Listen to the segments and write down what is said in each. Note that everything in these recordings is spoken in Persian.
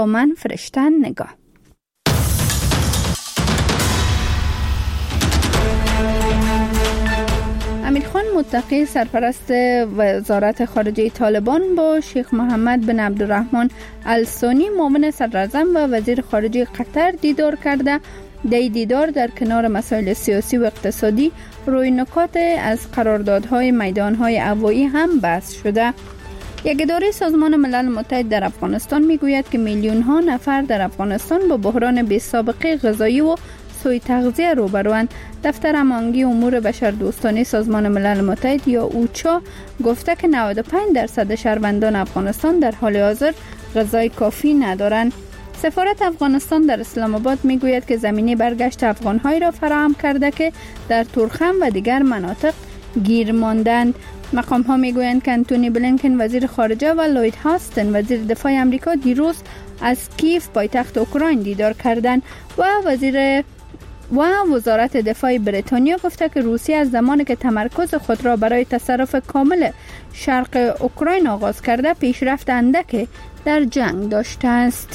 من فرشته نگاه. امیرخان متقی سرپرست وزارت خارجه طالبان با شیخ محمد بن عبدالرحمن الثانی معاون صدراعظم و وزیر خارجه قطر دیدار کرده. در دیدار در کنار مسائل سیاسی و اقتصادی روی نکات از قراردادهای میدانهای هوایی هم بحث شده. یک اداره سازمان ملل متحد در افغانستان میگوید که میلیون ها نفر در افغانستان با بحران بی سابقه غذایی و سوء تغذیه روبروند. دفتر هماهنگی امور بشردوستانه سازمان ملل متحد یا اوچا گفته که 95% شهروندان افغانستان در حال حاضر غذای کافی ندارند. سفارت افغانستان در اسلام آباد میگوید که زمینه برگشت افغان‌های را فراهم کرده که در تورخم و دیگر مناطق گیر ماندند. مقام‌ها میگویند که انتونی بلینکن وزیر خارجه و لوید هاستن وزیر دفاع آمریکا دیروز از کیف پایتخت اوکراین دیدار کردند و وزارت دفاع بریتانیا گفته که روسیه از زمانی که تمرکز خود را برای تصرف کامل شرق اوکراین آغاز کرده پیشرفت اندکی در جنگ داشته است.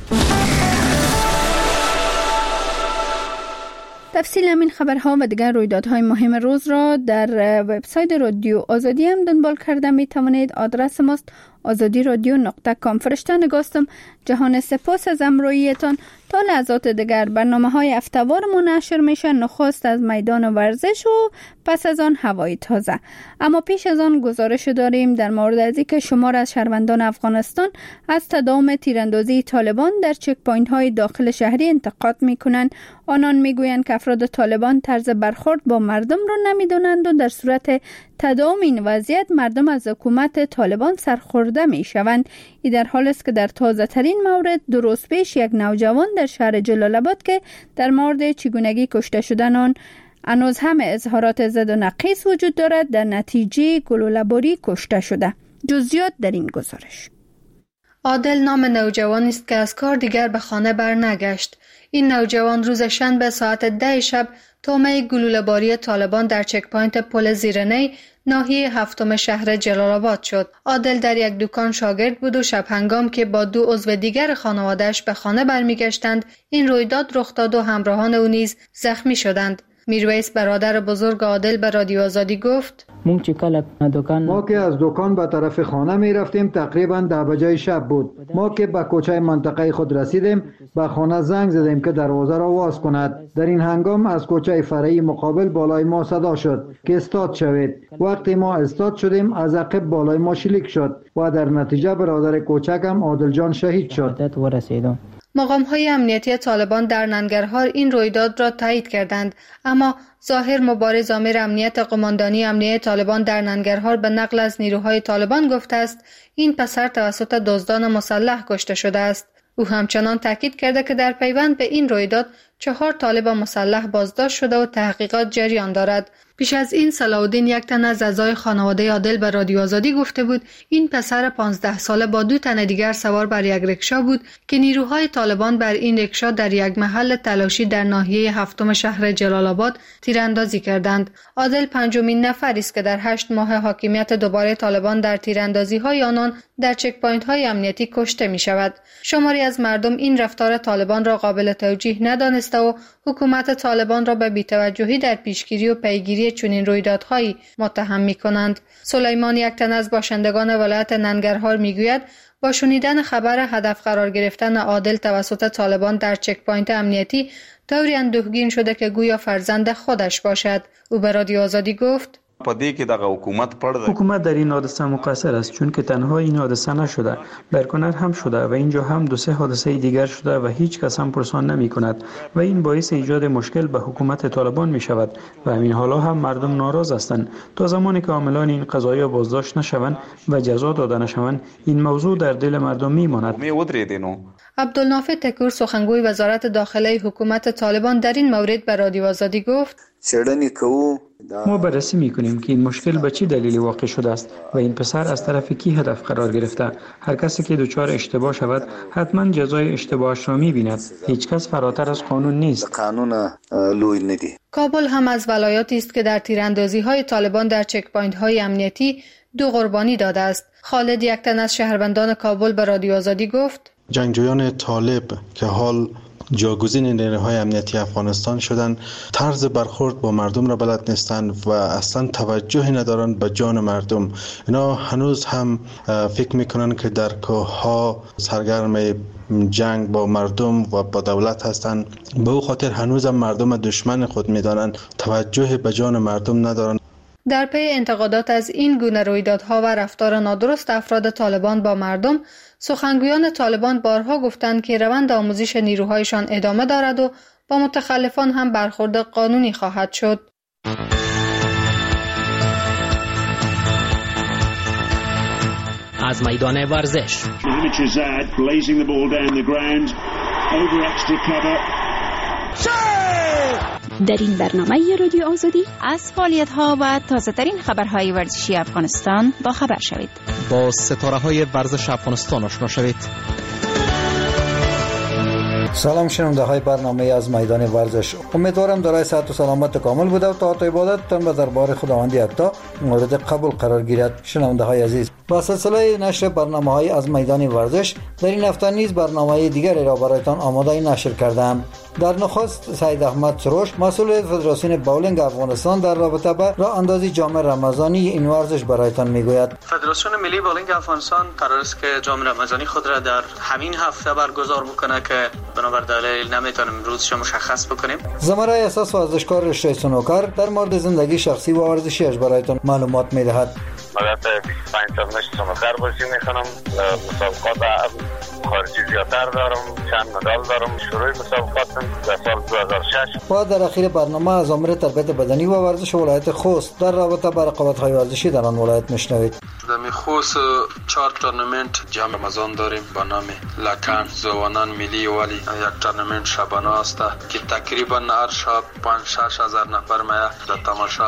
تفصیل همین خبرها و دیگر رویدادهای مهم روز را در وبسایت رادیو آزادی هم دنبال کرده می توانید. آدرس ماست azadiradio.com. فرشته نگاستم. جهان سپاس از همراهیتان. تا لحظات دیگر برنامه‌های هفته‌وارمون نشر میشه. نخست از میدان ورزش و پس از آن هوای تازه. اما پیش از آن گزارش داریم در مورد از اینکه شمار از شهروندان افغانستان از تداوم تیراندازی طالبان در چک پوینت های داخل شهری انتقاد میکنند. آنان میگویند که افراد طالبان طرز برخورد با مردم را نمیدونند و در صورت تداوم این وضعیت مردم از حکومت طالبان سرخورده میشوند. این در حالی است که در تازه ترین مورد درست پیش یک نوجوان در شهر جلال آباد که در مورد چگونگی کشته شدن آن هنوز هم اظهارات زد و نقیص وجود دارد، در نتیجه گلوله‌باری کشته شده. جزئیات در این گزارش. عادل نام نوجوانی است که از کار دیگر به خانه برنگشت. این نوجوان روز شنبه ساعت 10 شب تومه گلوله‌باری طالبان در چک پوینت پل زیرنی ناحیه هفتم شهر جلال آباد شد. عادل در یک دکان شاگرد بود و شب هنگام که با 2 عضو دیگر خانواده‌اش به خانه برمیگشتند این رویداد رخ داد و همراهان او نیز زخمی شدند. میرویس برادر بزرگ عادل به رادیو آزادی گفت: ما که از دکان به طرف خانه می رفتیم تقریبا 10 بجه شب بود. ما که به کوچه منطقه خود رسیدیم به خانه زنگ زدیم که دروازه را باز کند. در این هنگام از کوچه فرعی مقابل بالای ما صدا شد که استاد شوید. وقتی ما استاد شدیم از عقب بالای ما شلیک شد و در نتیجه برادر کوچکم عادل جان شهید شد. مقام‌های امنیتی طالبان در ننگرهار این رویداد را تایید کردند، اما ظاهر مبارز امیر امنیت قماندانی امنیتی طالبان در ننگرهار به نقل از نیروهای طالبان گفته است این پسر توسط دزدان مسلح کشته شده است. او همچنان تاکید کرده که در پیوند به این رویداد 4 طالب مسلح بازداشت شده و تحقیقات جریان دارد. پیش از این صلاح الدین یک تن از اعضای خانواده عادل به رادیو آزادی گفته بود این پسر 15 ساله با 2 تن دیگر سوار بر یک رکشا بود که نیروهای طالبان بر این رکشا در یک محل تلاشی در ناحیه هفتم شهر جلال آباد تیراندازی کردند. عادل 5مین نفری است که در 8 ماه حاکمیت دوباره طالبان در تیراندازی‌های آنان در چک پوینت‌های امنیتی کشته می‌شود. شماری از مردم این رفتار طالبان را قابل توجیه ندانسته و حکومت طالبان را به بی‌توجهی در پیشگیری و پیگیری چنین رویدادهایی متهم می‌کنند. سلیمان یک تن از باشندگان ولایت ننگرهار می‌گوید با شنیدن خبر هدف قرار گرفتن عادل توسط طالبان در چک پوینت امنیتی طوری اندوهگین شده که گویا فرزند خودش باشد. او به رادیو آزادی گفت: حکومت در این حادثه مقصر است، چون که تنها این حادثه نشده، برکنار هم شده و اینجا هم 2-3 حادثه دیگر شده و هیچ کس هم پرسان نمی کند و این باعث ایجاد مشکل به حکومت طالبان می شود و همین حالا هم مردم ناراض هستند. تا زمانی که عاملان این قضایا بازداشت نشوند و جزا داده نشوند این موضوع در دل مردم می ماند. عبدالنافع تکور سخنگوی وزارت داخله حکومت طالبان در این مورد به رادیو آزادی گفت: ما بررسی می‌کنیم که این مشکل به چه دلیلی واقع شده است و این پسر از طرف کی هدف قرار گرفته. هر کسی که دچار اشتباه شود حتما جزای اشتباهش را می‌بیند. هیچ کس فراتر از قانون نیست. کابل هم از ولایاتی است که در تیراندازی‌های طالبان در چک پوینت‌های امنیتی 2 قربانی داده است. خالد یک تن از شهروندان کابل به رادیو آزادی گفت: جنگجویان طالب که حال جاگزین نیروهای امنیتی افغانستان شدن، طرز برخورد با مردم را بلد نیستند و اصلا توجهی ندارند به جان مردم. اینا هنوز هم فکر میکنن که در کوه‌ها سرگرم جنگ با مردم و با دولت هستند. به او خاطر هنوز هم مردم دشمن خود میدانند، توجه به جان مردم ندارند. در پی انتقادات از این گونه رویدادها و رفتار نادرست افراد طالبان با مردم، سخنگویان طالبان بارها گفتند که روند آموزش نیروهایشان ادامه دارد و با متخلفان هم برخورد قانونی خواهد شد. از میدان ورزش در این برنامه رادیو آزادی از فعالیت‌ها و تازه‌ترین خبرهای ورزشی افغانستان با خبر شوید. با ستاره‌های ورزش افغانستان آشنا شوید. سلام شنونده های برنامه از میدان ورزش. امیدوارم دارای صحت و سلامت کامل بوده و طاعت و عبادتتان به دربار خداوند یکتا مورد قبول قرار گیرد. شنونده های عزیز، با سلسله نشر برنامه های از میدان ورزش در این هفته نیز برنامه دیگری را برایتان آماده نشر کردم. در نخست سید احمد سروش، مسئول فدراسیون باولینگ افغانستان، در رابطه با راه اندازی جام رمضانی این ورزش برایتان میگوید. فدراسیون ملی باولینگ افغانستان قرار است که جام رمضانی خود را در همین هفته برگزار بکنه که بنابر دلایل نمیتونیم روزش مشخص بکنیم. زمره اساس ورزشکار رشته سنوکر در مورد زندگی شخصی و ورزشیش برایتان معلومات میدهد. مدت 25 سال نشت سنوکر بازی میکنم، مسابقات خارجی زیادتر دارم، چند مدال دارم. شروع مسابقات در سال 2006. و در اخیر برنامه از امور تربیت بدنی و ورزش ولایت خوست در رابطه با رقابت‌های ورزشی در آن ولایت میشنوید. در خوست 4 تورنمنت جام رمضان داریم با نام لکن زوانان ملی ولی یک تورنمنت شبانه است که تقریبا هر شب 5-6 هزار نفر میاد در تماشا.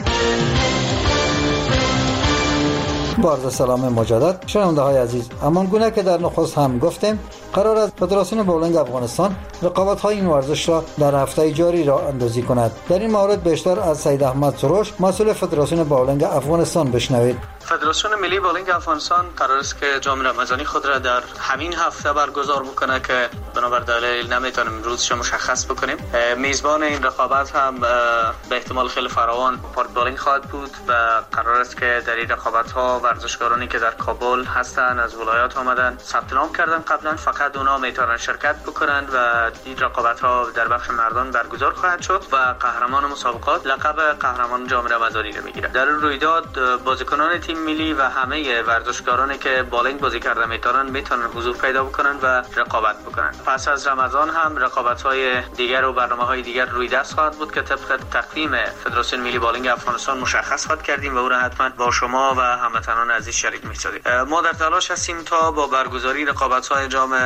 با عرض سلام مجدد شنونده های عزیز، همان گونه که در نخست هم گفتیم، قرار است فدراسیون باولینگ افغانستان رقابت های این ورزش را در هفته جاری راه اندازی کند. در این مورد بیشتر از سید احمد سروش، مسئول فدراسیون باولینگ افغانستان بشنوید. فدراسیون ملی باولینگ افغانستان قرار است که جام رمضانی خود را در همین هفته برگزار بکنه که بنابر دلایل نمیتونیم روزش مشخص بکنیم. میزبان این رقابت هم به احتمال خیلی فراوان پارک باولینگ خواهد بود و قرار است که در این رقابت ها ورزشکارانی که در کابل هستند از ولایات آمدن ثبت نام کردن قبلا، فقط اونا میتونن شرکت بکنند و این رقابت ها در بخش مردان برگزار خواهد شد و قهرمان مسابقات لقب قهرمان جام رمضانی را میگیرد. در این رویداد بازیکنان تیم ملی و همه ورزشکارانی که باولینگ بازی کرده میتونن حضور پیدا بکنن و رقابت بکنن. پس از رمضان هم رقابت‌های دیگر و برنامه‌های دیگر روی دست خواهد بود که طبق تقویم فدراسیون ملی باولینگ افغانستان مشخص خواهد کردیم و اون را حتما با شما و هموطنان عزیز شریک می‌سازیم. ما در تلاش هستیم تا با برگزاری رقابت‌های جام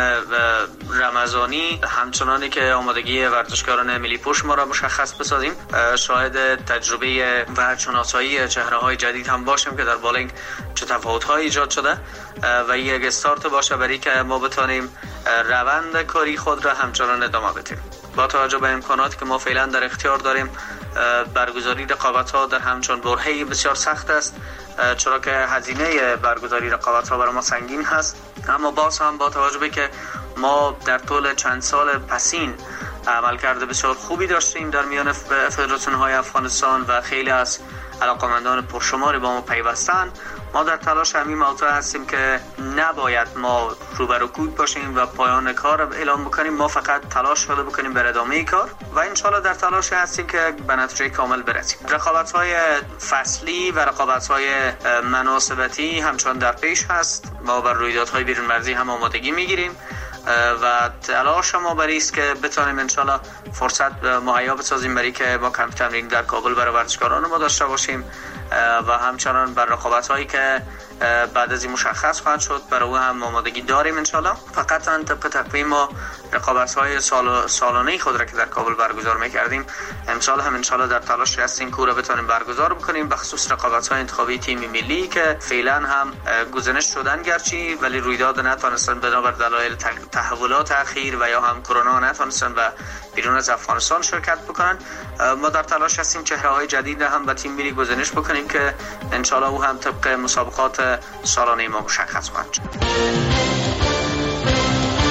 رمضانی همچنانی که آمادگی ورزشکاران ملی پوش ما را مشخص بسازیم، شاهد تجربه و شناسایی چهره‌های جدید هم باشیم که در باولینگ چه تفاوت‌هایی ایجاد شده و یک استارت باشه برای که ما بتونیم روند کاری خود را همچنان ادامه بدیم. با توجه به امکاناتی که ما فعلا در اختیار داریم، برگزاری رقابت‌ها در همچون برهه‌ای بسیار سخت است، چرا که هزینه برگزاری رقابت‌ها برای ما سنگین هست. اما باز هم با توجه به که ما در طول چند سال پسین عملکرد بسیار خوبی داشتیم در میان فدراسیون‌های افغانستان و خیلی از علاقمندان پرشماری با ما پیوستن، ما در تلاش همین موضوع هستیم که نباید ما روبرو باشیم و پایان کار اعلام بکنیم. ما فقط تلاش پیدا بکنیم بر ادامه کار و انشالله در تلاش هستیم که به نتیجه کامل برسیم. رقابت‌های فصلی و رقابت‌های مناسبتی همچنان در پیش هست. ما بر رویدادهای بیرون مرزی هم آمادگی میگیریم و تلاش ما برای است که بتونیم انشالله فرصت مهیا بسازیم برای که ما کمپ تمرین در کابل برای ورزشکاران ما داشته باشیم و همچنان بر رقابت‌هایی که بعد از این مشخص خواهد شد برای او هم آمادگی داریم انشالله. فقط طبق تقویم ما رقابت‌های سالانه خود را که در کابل برگزار می‌کردیم امسال هم انشالله در تلاش هستیم که را بتونیم برگزار بکنیم، به خصوص رقابت‌های انتخابی تیم ملی که فعلا هم گزینش شدن گرچه ولی رویداد نتونستن بنابر دلایل تحولات اخیر و یا هم کرونا نتونستن و بیرون از افغانستان شرکت بکنن. ما در تلاش هستیم چهره‌های جدید هم به تیم ملی گزینش بکنیم که انشالله او هم طبق مسابقات سالانه ما مشخص خواهد شد.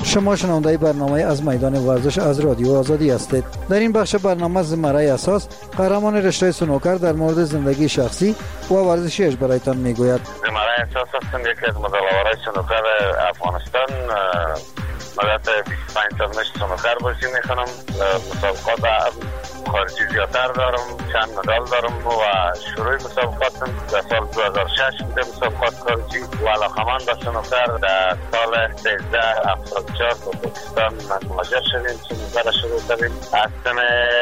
شما شنونده برنامه از میدان ورزش از رادیو آزادی هستید. در این بخش برنامه زمره اساس قهرمان رشته سنوکر در مورد زندگی شخصی و ورزشیش برایتان میگوید. زمره اساس هستم، یکی از مدل‌آورای سنوکر افغانستان. مدت 25 سال مشت سنوکر بازی میکنم. مسابقات خارجی زیادتر دارم، چند مدال دارم و شروع مسابقاتم در سال 2006 بوده. مسابقات خارجی و علاقمند به سنوکر در سال 1374 با پاکستان مهاجر شدیم. سنوکر شروع کردیم. از سن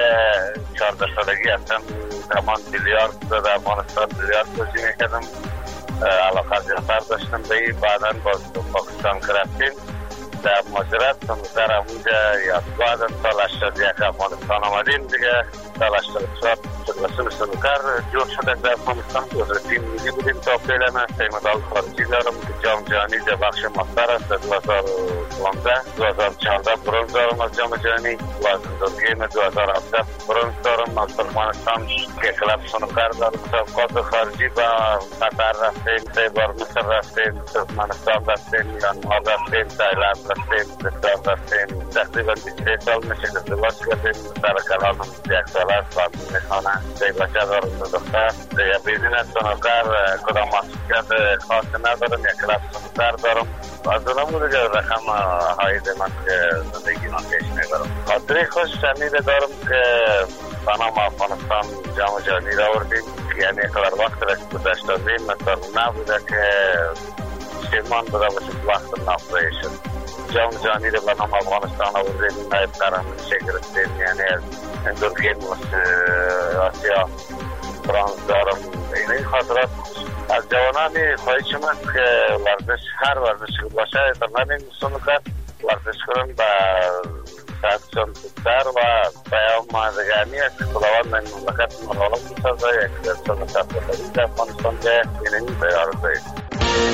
14 سالگی هستم زمان بیلیارد در افغانستان بیلیارد بازی میکردم. علاقه زیادتر داشتم به این. بعدا باز پاکستان رفتیم. در مهاجرت سنوکر همونجا یادگاه سال 81 افغانستان آمدیم دیگه. سال 84 فدراسیون سنوکر جور شده در افغانستان. تیم ملی بودیم تا فعلا. 3 مدال خارجی دارم که جام جهانی در بخش ماستر است. 2015 2014 برنز دارم از جام جهانی و از گیم 2017 برنز دارم از ترکمنستان که کلاب سنوکر دارم. مسابقات خارجی با قطر رفتیم، 3 بار مصر رفتیم، ترکمنستان رفتیم، میانمار رفتیم، تایلند رفتیم، پاکستان رفتیم. تقریبا 23 سال میشه ازدواج کردیم. سر کلانم 1 سال است. میخوانه 3 بچه دارم، 2 دختر. دیگه بیزینس سنوکر کدام مسئولیت خاص ندارم. یک کلاب سنوکر دارم. از اونم دیگه رقم هایده من که زندگی من پیش میبرم. خاطری خوش شنیده دارم که بنام افغانستان جام جهانی را آوردیم. یعنی اقدار وقت را گذشت دادیم مثلا نبوده که شیرمان بوده باشه وقت نفته شد. جام جهانی را بنام افغانستان آوردیم. نایب قهرمانی گرفتیم. یعنی از دورگیم آسیا برنز دارم. این خاطرات از جوانانی خواهش من که ورزش هر ورزش باشه تمام سنوکر ورزش کنن با صحتشان بهتر و پیام دگانی است که خداوند من مملکت ملالم بسازه. یک سنوکر در افغانستان که اینمی بیارزه است.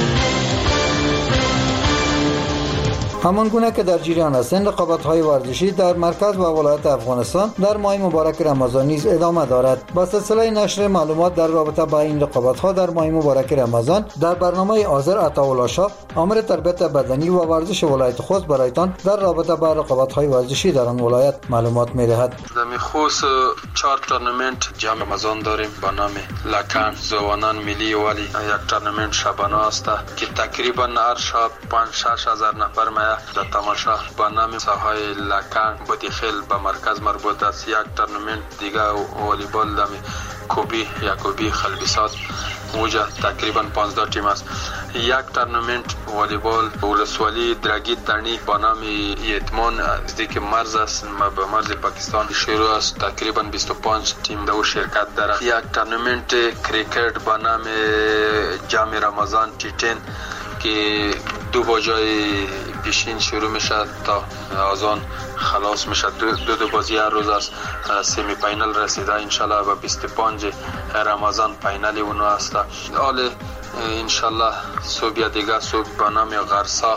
همان گونه که در جریان هستند رقابت‌های ورزشی در مرکز و ولایت افغانستان در ماه مبارک رمضان نیز ادامه دارد. با سلسله نشر معلومات در رابطه با این رقابت‌ها در ماه مبارک رمضان در برنامه حاضر عطاالله شاه امر تربیت بدنی و ورزش ولایت خوست برایتان در رابطه با رقابت‌های ورزشی در آن ولایت معلومات می‌دهد. در خوست 4 تورنمنت جام رمضان داریم با نام لکن زوانان ملی ولی. یک تورنمنت شبانه است که تقریبا هر شب 5-6 هزار نفر در تماشا با نام ساحای لکن بودیخیل به مرکز مربوط است. یک تورنمنت دیگه والیبال دم کوبی یعقوبی خلبیسات موجه تقریبا 15 تیم است. یک تورنمنت والیبال ولسوالی درگی تنی با نام یتمان نزدیک مرز است به مرز پاکستان شروع است. تقریبا 25 تیم در شرکت دارد. یک تورنمنت کریکت با نام جام رمضان تی10 که 2 باجای پیشین شروع میشه تا از آن خلاص میشه. دو بازی هر روز است. سمی فاینال رسیده انشالله و 25 رمضان فاینال اونو است. حال انشالله صبح یا دیگه صبح به نام غرسا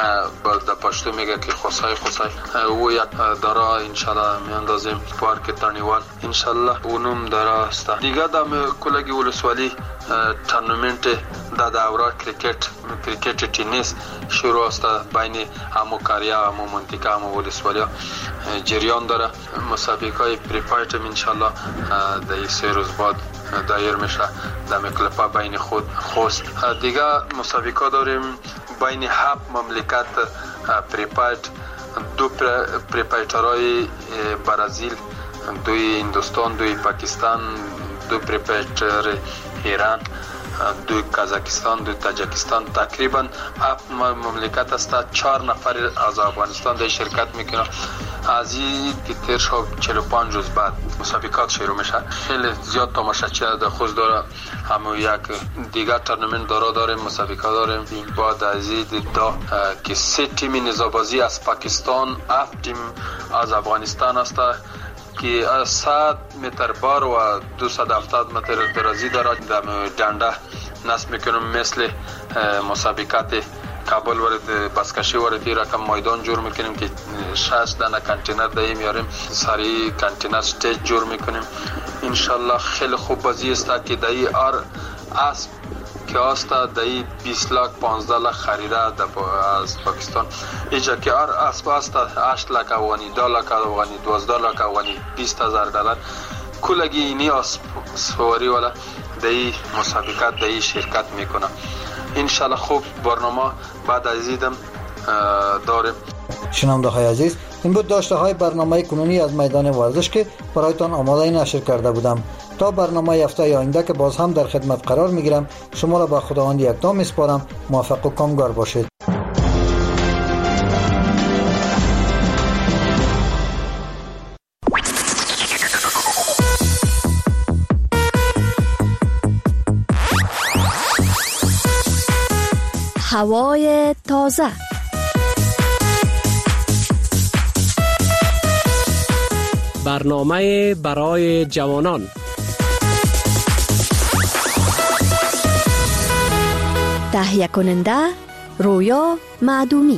در پشتو میگه که خصای او یک دارا انشالله میاندازیم پارک تانیوان انشالله اونم دارا است. دیگه دم کلگی ولسوالی تورنمنت در دوره کریکت تنیس شروع است بین همو کاریا همو منطقه همو ولسوالیا جریان داره. مسابقه پریپایت انشالله در 3 روز بعد دایر میشه در کلپا بین خود خوست. دیگه مسابقه داریم بین 7 مملکت پریپایت. 2 پریپایترهای برزیل، 2 هندوستان، 2 پاکستان، 2 پریپایتر ایران، 2 کازاکستان، 2 تاجیکستان. تقریبا 7 مملکت است. 4 نفر از افغانستان در شرکت میکنه. از این که تیر شب 45 روز بعد مسابقات شروع میشه. خیلی زیاد تماشاچی در خوست داره. همون یک دیگر تورنمنت داریم مسابقه داریم. بعد از این دا که 3 تیم نزابازی از پاکستان، 7 تیم از افغانستان است که 100 متر بار و 270 متر درازی دارد. در دنده نصب میکنم مثل مسابقات کابل ورد بسکشی ورد رقم میدان جور میکنیم که 6 دانه کانتینر دهیم میاریم سری کانتینر استیج جور میکنیم. انشالله خیلی خوب بازی است که دایی ار اسب که است دایی 20 لک 15 لک خریده از پاکستان. اینجا که اسب است 8 لک افغانی، 2 لک افغانی، 12 لک افغانی، 20000 دلار. کلگی اینی اسب سواری والا دایی مسابقات دایی شرکت میکنه. انشالله خوب برنامه بعد از دیدم داریم. شنونده های عزیز، این بود داشته های برنامه کنونی از میدان ورزش که برایتان آماده نشر کرده بودم. تا برنامه هفته آینده که باز هم در خدمت قرار میگیرم، شما را به خداوند یکتا میسپارم. موفق و کامگار باشید. هوای تازه. برنامه برای جوانان. تهیه کننده رویا معدومی.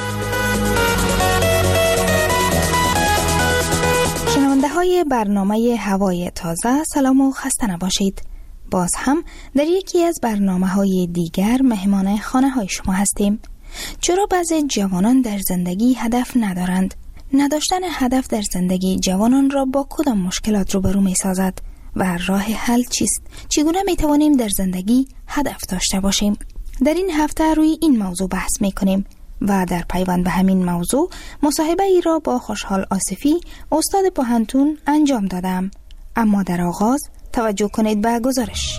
شنونده های برنامه هوای تازه، سلام و خسته نباشید. باز هم در یکی از برنامه های دیگر مهمان خانه های شما هستیم. چرا بعضی جوانان در زندگی هدف ندارند؟ نداشتن هدف در زندگی جوانان را با کدام مشکلات روبرو می سازد و راه حل چیست؟ چگونه می توانیم در زندگی هدف داشته باشیم؟ در این هفته روی این موضوع بحث می کنیم و در پیوند به همین موضوع مصاحبه ای را با خوشحال آصفی استاد پوهنتون انجام دادم. اما در آغاز توجه کنید به گزارش.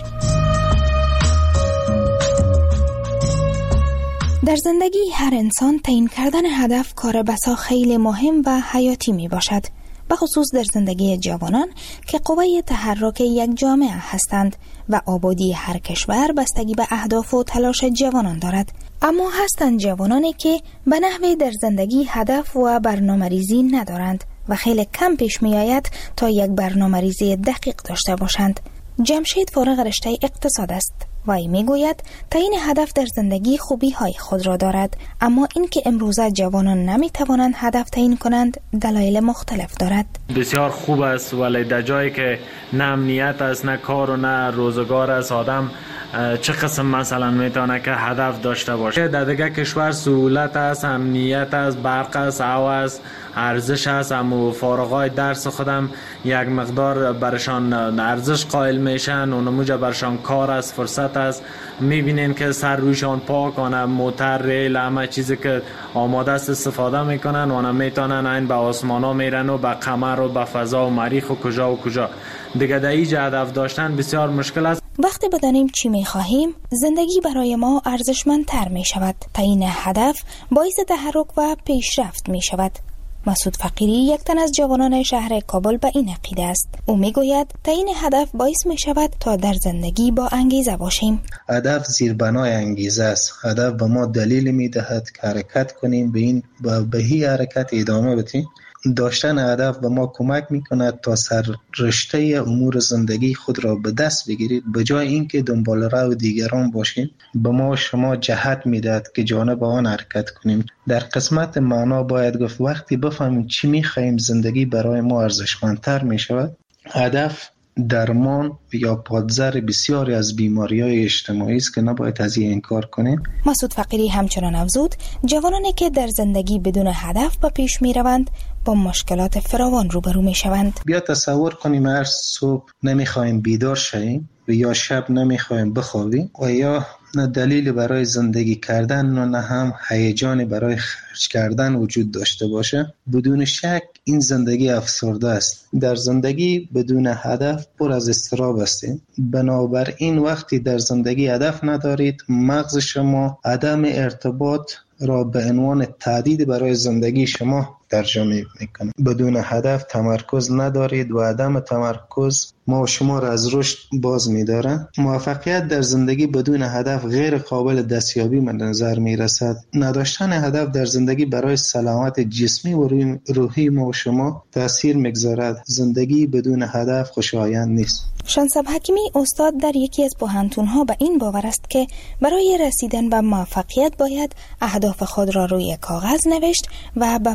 در زندگی هر انسان تعیین کردن هدف کار بسا خیلی مهم و حیاتی می باشد، به خصوص در زندگی جوانان که قوه تحرک یک جامعه هستند و آبادی هر کشور بستگی به اهداف و تلاش جوانان دارد. اما هستند جوانانی که به نحوی در زندگی هدف و برنامه‌ریزی ندارند و خیلی کم پیش می آید تا یک برنامه‌ریزی دقیق داشته باشند. جمشید فارغ رشته اقتصاد است و ای می گوید تعیین هدف در زندگی خوبی های خود را دارد، اما این که امروزه جوانان نمی توانند هدف تعیین کنند دلایل مختلف دارد. بسیار خوب است، ولی در جایی که نه امنیت است، نه کار و نه روزگار است، آدم چه قسم مثلا میتونه که هدف داشته باشه؟ در دیگه کشور سهولت است، امنیت است، برق است، هوا است، ارزش است، اما فارغای درس خودم یک مقدار برشان ارزش قائل میشن و نموجه برشان کار است، فرصت است. میبینین که سر رویشان پاک، آنها موتر، ریل، همه چیزی که آماده است استفاده میکنن، آنها میتونن این به آسمان ها میرن و به قمر و به فضا و مریخ و کجا و کجا. دیگه در اینجا هدف داشتن بسیار مشکل است. وقتی بدانیم چی می‌خواهیم، زندگی برای ما ارزشمندتر می‌شود. تعیین هدف باعث تحرک و پیشرفت می‌شود. مسعود فقیری، یک تن از جوانان شهر کابل، به این عقیده است. او می‌گوید تعیین هدف باعث می‌شود تا در زندگی با انگیزه باشیم. هدف زیربنای انگیزه است. هدف به ما دلیل می‌دهد که حرکت کنیم، به این حرکت ادامه بدیم. داشتن هدف به ما کمک میکند تا سررشته امور زندگی خود را به دست بگیرید، به جای اینکه دنبال رو دیگران باشیم. به ما شما جهت میدهد که جانب آن حرکت کنیم. در قسمت معنا باید گفت وقتی بفهمیم چی میخواهیم زندگی برای ما ارزشمندتر میشود. هدف درمان یا پادزر بسیاری از بیماری‌های اجتماعی است که نباید از این انکار کنیم. مسعود فقیری همچنان افزود جوانانی که در زندگی بدون هدف به پیش میروند با مشکلات فراوان روبرو میشوند. بیا تصور کنیم هر صبح نمیخوایم بیدار شویم و یا شب نمیخوایم بخوابیم و یا نه دلیلی برای زندگی کردن و نه هم هیجانی برای خرج کردن وجود داشته باشه. بدون شک این زندگی افسرده است. در زندگی بدون هدف پر از اضطراب هستیم. بنابراین وقتی در زندگی هدف ندارید، مغز شما عدم ارتباط را به عنوان تهدید برای زندگی شما ترجمه میکنه. بدون هدف تمرکز ندارید و عدم تمرکز ما و شما را از رشد باز می‌داره. موفقیت در زندگی بدون هدف غیر قابل دستیابی به نظر میرسد. نداشتن هدف در زندگی برای سلامت جسمی و روحی ما و شما تأثیر میگذارد. زندگی بدون هدف خوشایند نیست. شانصب حکیمی استاد در یکی از پوهنتون‌ها به این باور است که برای رسیدن به موفقیت باید اهداف خود را روی کاغذ نوشت و به مراحل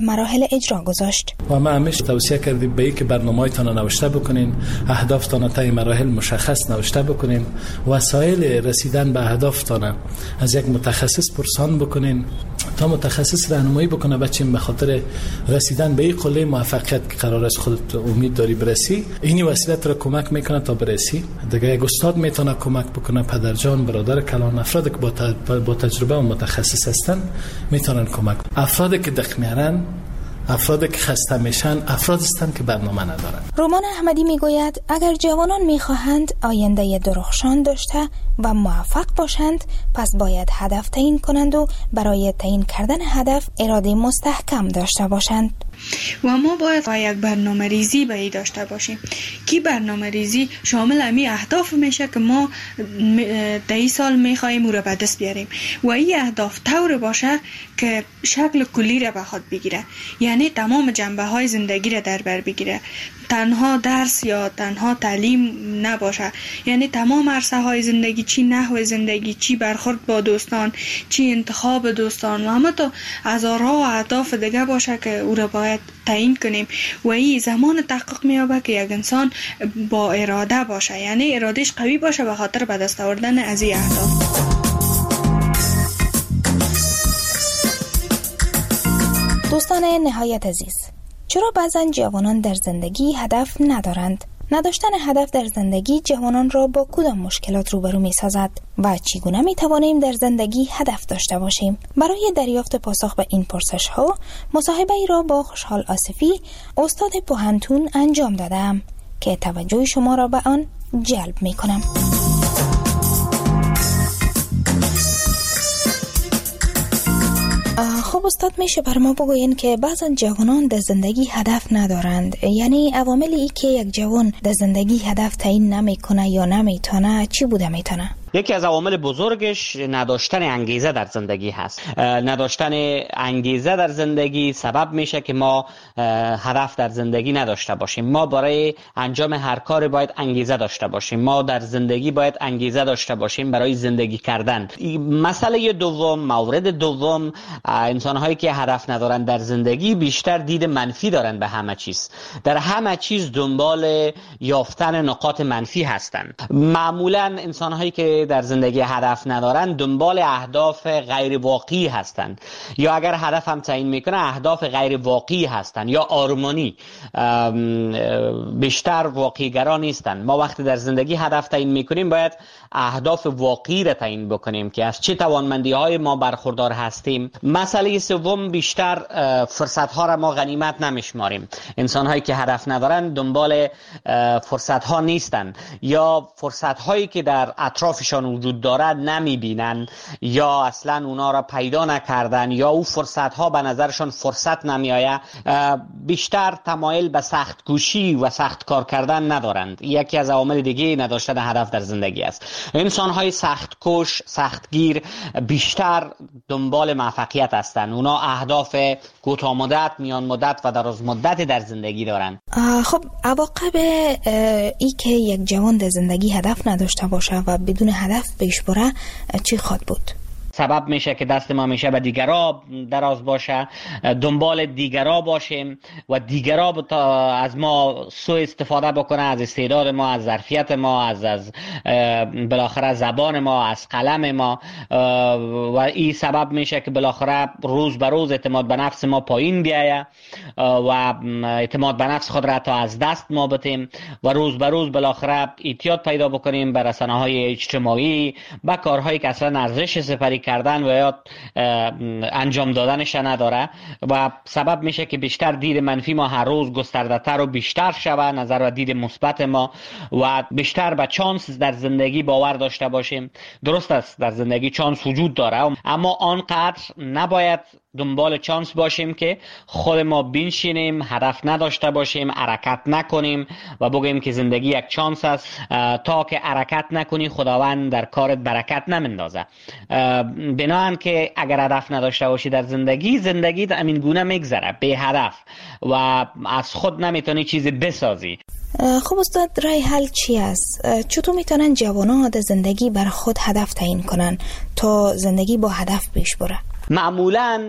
مراحل اجرا گذاشت. و ما همیشه توصیه کردیم به اینکه برنامه‌تان نوشته بکنین، اهدافتان طی مراحل مشخص نوشته بکنین، وسایل رسیدن به اهدافتان از یک متخصص پرسان بکنین تا متخصص راهنمایی بکنه بچین به خاطر رسیدن به این قله موفقیت که قرار است خودت امید داری برسی. این وسیله تو کمک میکنه تا برسی. دیگه یک استاد میتونه کمک بکنه، پدرجان، برادر کلان، افرادی که با تجربه و متخصص هستن میتونن کمک. افرادی که دق میارن، افرادی که خسته میشن، افراد هستند که برنامه ندارن. رومان احمدی میگوید اگر جوانان میخواهند آینده درخشان داشته و موفق باشند، پس باید هدف تعیین کنند و برای تعیین کردن هدف اراده مستحکم داشته باشند. و ما باید یک برنامه ریزی به ای داشته باشیم که برنامه ریزی شامل امی اهداف میشه که ما در این سال میخواییم او را به دست بیاریم و این اهداف طور باشه که شکل کلی را به خود بگیره، یعنی تمام جنبه های زندگی را در بر بگیره، تنها درس یا تنها تعلیم نباشه، یعنی تمام عرصه های زندگی، چی نحو زندگی، چی برخورد با دوستان، چی انتخاب دوستان و همه تا هزارها و اهداف دیگه باشه که او را باید تعیین کنیم و این زمان تحقق میابه که یک انسان با اراده باشه، یعنی ارادهش قوی باشه به خاطر به دست آوردن از این اهداف. دوستان نهایت عزیز، چرا بعضن جوانان در زندگی هدف ندارند؟ نداشتن هدف در زندگی جوانان را با کدام مشکلات روبرو می سازد و چگونه می توانیم در زندگی هدف داشته باشیم؟ برای دریافت پاسخ به این پرسش ها مصاحبه ای را با خوشحال آصفی، استاد پوهنتون انجام دادم که توجه شما را به آن جلب می کنم. خب استاد، میشه بر ما بگوین که بعضا جوانان در زندگی هدف ندارند، یعنی عواملی که یک جوان در زندگی هدف تعیین نمیکنه یا نمیتونه چی بوده میتونه؟ یکی از عوامل بزرگش نداشتن انگیزه در زندگی هست. نداشتن انگیزه در زندگی سبب میشه که ما هدف در زندگی نداشته باشیم. ما برای انجام هر کار باید انگیزه داشته باشیم. ما در زندگی باید انگیزه داشته باشیم برای زندگی کردن. مسئله دوم، مورد دوم، انسان‌هایی که هدف ندارن در زندگی بیشتر دید منفی دارن به همه چیز. در همه چیز دنبال یافتن نقاط منفی هستند. معمولاً انسان‌هایی که در زندگی هدف ندارن دنبال اهداف غیر واقعی هستند، یا اگر هدف هم تعیین میکنه اهداف غیر واقعی هستند یا آرمانی، بیشتر واقعی گرا نیستند. ما وقتی در زندگی هدف تعیین میکنیم باید اهداف واقعی را تعیین بکنیم که از چه توانمندی های ما برخوردار هستیم. مسئله سوم، بیشتر فرصت ها را ما غنیمت نمیشماریم. انسان هایی که هدف ندارن دنبال فرصت ها نیستن، یا فرصت هایی که در اطرافشان وجود دارد نمیبینن، یا اصلا اونا را پیدا نکردن، یا او فرصت ها به نظرشان فرصت نمیآید. بیشتر تمایل به سخت کوشی و سخت کار کردن ندارند. یکی از عوامل دیگه نداشتن هدف در زندگی است. انسان های سخت کوش، سختگیر بیشتر دنبال موفقیت هستند. اونا اهداف کوتاه مدت، میان مدت و دراز مدت در زندگی دارند. خب عواقب ای که یک جوان در زندگی هدف نداشته باشه و بدون هدف پیش بره چی خواهد بود؟ سبب میشه که دست ما میشه به دیگرا دراز باشه، دنبال دیگرا باشیم و دیگرا از ما سوء استفاده بکنه، از استعداد ما، از ظرفیت ما، از بالاخره زبان ما، از قلم ما، و این سبب میشه که بالاخره روز به روز اعتماد به نفس ما پایین بیایه و اعتماد به نفس خود را تا از دست ما بدیم و روز به روز بالاخره اعتیاد پیدا بکنیم به رسانه‌های اجتماعی، به کارهایی که اصلا ارزش سپری کردن و یا انجام دادنش نداره و سبب میشه که بیشتر دید منفی ما هر روز گسترده‌تر و بیشتر شود، نظر و دید مثبت ما و بیشتر به چانس در زندگی باور داشته باشیم. درست است در زندگی چانس وجود داره، اما آنقدر نباید دنبال چانس باشیم که خود ما بنشینیم، هدف نداشته باشیم، حرکت نکنیم و بگیم که زندگی یک چانس است. تا که حرکت نکنی خداوند در کارت برکت نمیندازه. بنابراین که اگر هدف نداشته باشی در زندگی همین گونه میگذره بی هدف و از خود نمیتونی چیزی بسازی. خب استاد، رای حل چی است؟ چطور میتونن جوانان در زندگی بر خود هدف تعیین کنن تا زندگی با هدف پیش بره؟ معمولاً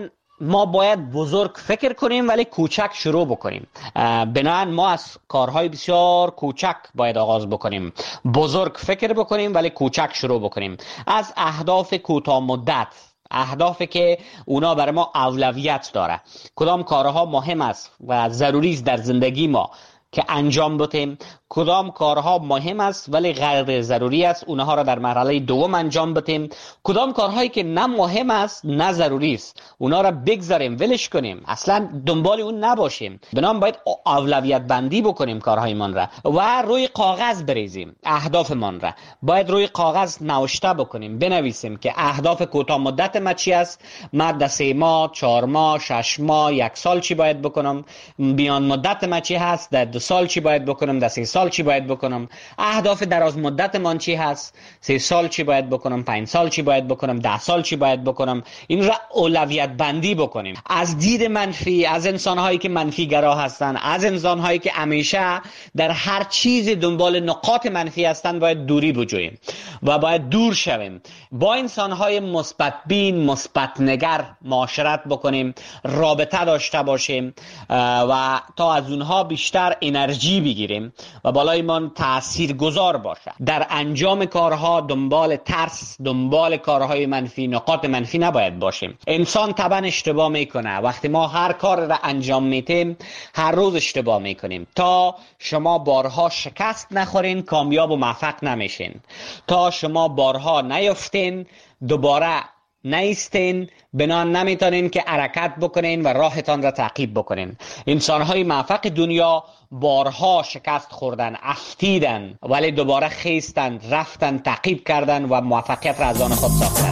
ما باید بزرگ فکر کنیم ولی کوچک شروع بکنیم. بنابراین ما از کارهای بسیار کوچک باید آغاز بکنیم، بزرگ فکر بکنیم ولی کوچک شروع بکنیم. از اهداف کوتاه مدت، اهدافی که اونا برای ما اولویت داره، کدام کارها مهم است و ضروری است در زندگی ما که انجام بدیم، کدام کارها مهم است ولی غیر ضروری است اونها را در مرحله دوم انجام بدیم، کدام کارهایی که نه مهم است نه ضروری است اونها را بگذاریم، ولش کنیم، اصلا دنبال اون نباشیم. بنابراین باید اولویت بندی بکنیم کارهایمان را و روی کاغذ بریزیم. اهدافمان را باید روی کاغذ نوشته بکنیم، بنویسیم که اهداف کوتاه مدت ما چی است، من در 3 ماه، 4 ماه، 6 ماه، 1 سال چی باید بکنم، میان مدت ما چی هست، در 2 سال چی باید بکنم، در 3 سال چی باید بکنم، اهداف دراز مدت من چی هست، 3 سال چی باید بکنم، 5 سال چی باید بکنم، 10 سال چی باید بکنم. این را اولویت بندی بکنیم. از دید منفی، از انسان‌هایی که منفی گرا هستند، از انسان‌هایی که همیشه در هر چیز دنبال نقاط منفی هستند باید دوری بجوییم و باید دور شویم. با انسان‌های مثبت بین، مثبت نگر معاشرت بکنیم، رابطه داشته باشیم و تا از اونها بیشتر انرژی بگیریم و بالایمان تاثیرگذار باشه. در انجام کارها دنبال ترس، دنبال کارهای منفی، نقاط منفی نباید باشیم. انسان طبعا اشتباه میکنه. وقتی ما هر کار را انجام میدیم هر روز اشتباه میکنیم. تا شما بارها شکست نخورین کامیاب و موفق نمیشین. تا شما بارها نیفتین دوباره نیستین، بنا نمیتونین که حرکت بکنین و راهتان را تعقیب بکنین. انسانهای موفق دنیا بارها شکست خوردن، افتیدن ولی دوباره خیستن، رفتن، تعقیب کردن و موفقیت را از آن خود ساختن.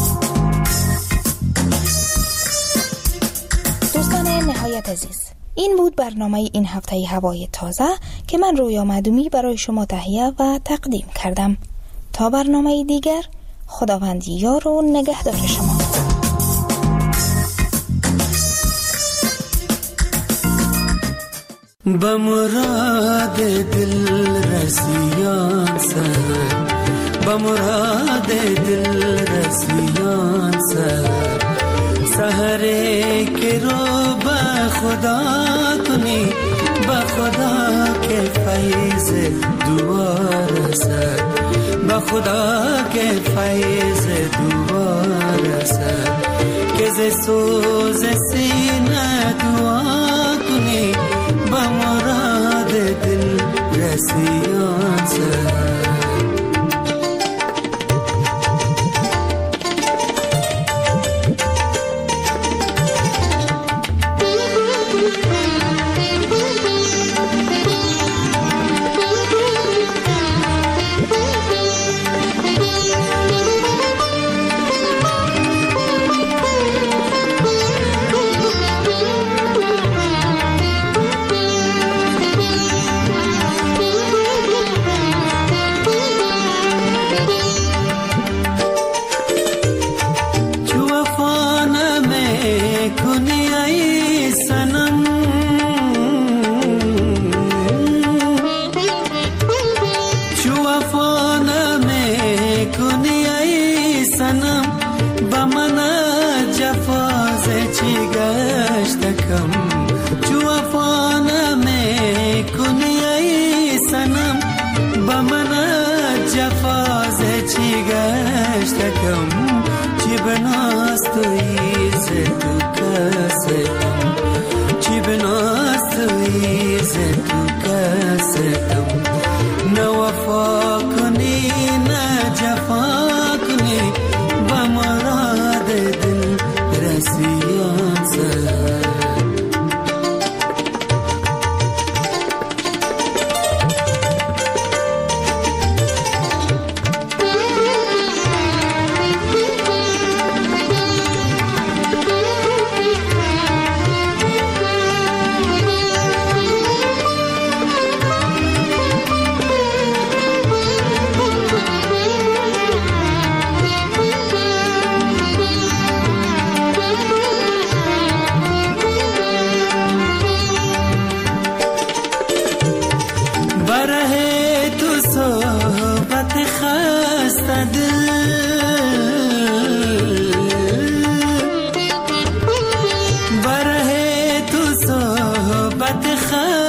دوستان نهایت عزیز، این بود برنامه این هفته هوای تازه که من رویا معدومی برای شما تهیه و تقدیم کردم. تا برنامه دیگر، خداوند یار و نگهدار شما. بمراد دل رسیان سر، بمراد دل رسیان سر، سحره که رو با خدا کنی، با خدا که فیض دوار سر، با خدا که فیض دوار سر، که ز سوز سینه دعا کنی، با مراد دل رسیان سر. محبت